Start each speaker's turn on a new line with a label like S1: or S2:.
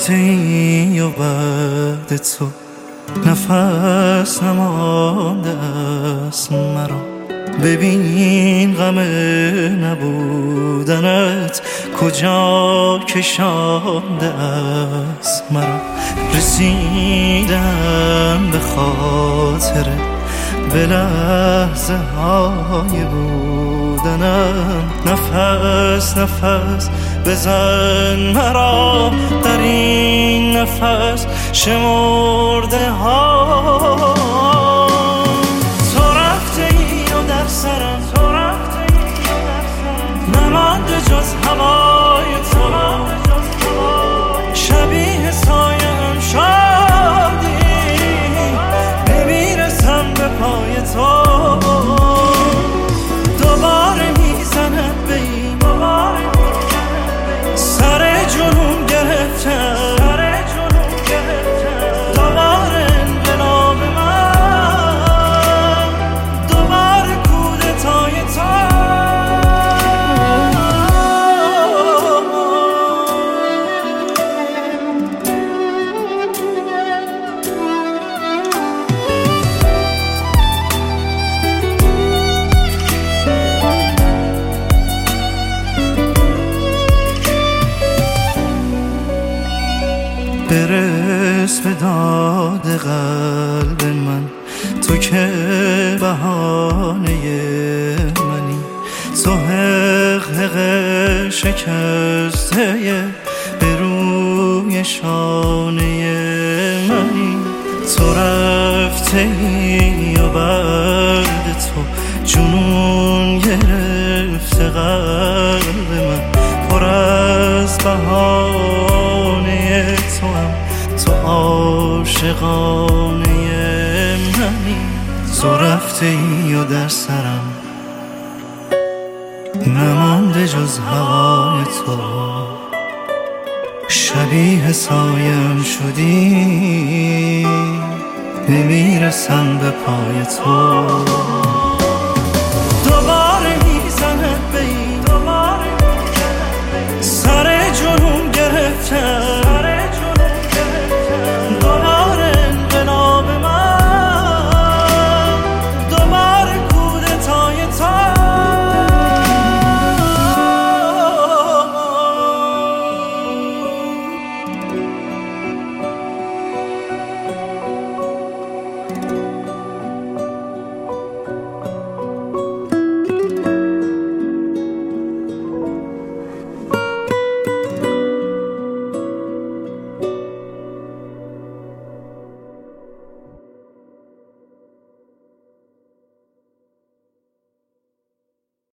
S1: رفتی و بعد تو نفس نمانده است مرا. ببین غم نبودنت کجا کشانده است مرا. رسیدم به خاطر به لحظه های بودنم. نفس نفس بزن مرا در این نفس شمرده ها. تو رفتی و در سرم نمانده جز هوای تو. شبیه سایه‌ام شدی نمیرسم به پای تو. دوباره میزند به این سر جنون گرفتم. دوباره انقلاب من، دوباره کودتای تو. برس به داد قلب من، تو که بهانه منی. تو حق شکسته به روی شانه منی. تو رفتی و بعد تو جنون گرفته قلب من. پر از بهانه تو هم تو عاشقانه منی. تو رفتی و در سرم نمانده جز هوای تو. شبیه سایم شدی نمیرسم به پای تو.